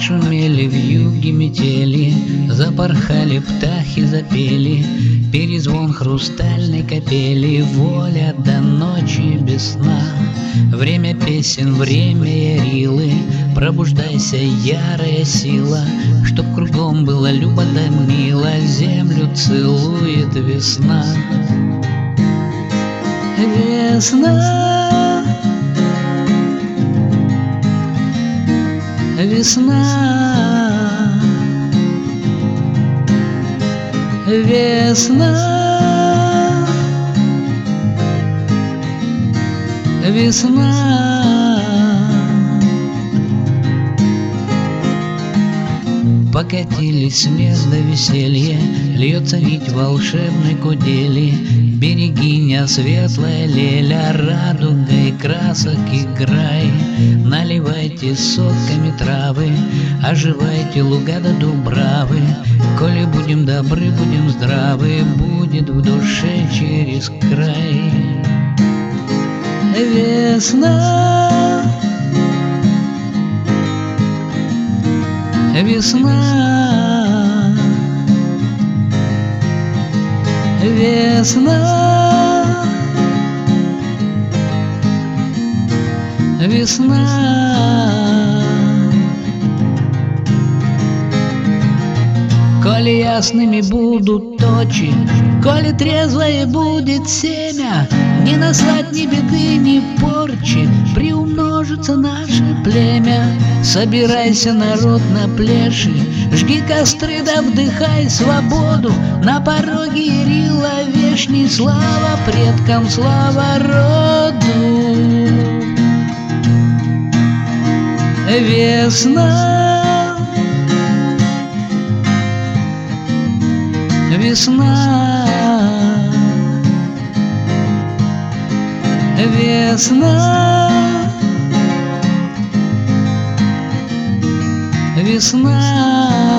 Отшумели вьюги метели, запорхали птахи, запели, перезвон хрустальной капели, воля до ночи без сна. Время песен, время ярилы, пробуждайся, ярая сила, чтоб кругом было любо да мило, землю целует весна. Весна, весна, весна, весна. Покатились смех да веселье, льется нить волшебной кудели. Берегиня светлая леля, радугой красок играй. Наливайте соками травы, оживайте луга да дубравы. Коли будем добры, будем здравы, будет в душе через край. Весна, весна, весна, весна. Коли ясными будут точи, коли трезвое будет семя, не наслать ни беды, ни порчи, приумножится наше племя. Собирайся, народ, на плеши, жги костры да вдыхай свободу. На пороге Ярила вешней слава предкам, слава роду. Весна, весна, весна, весна.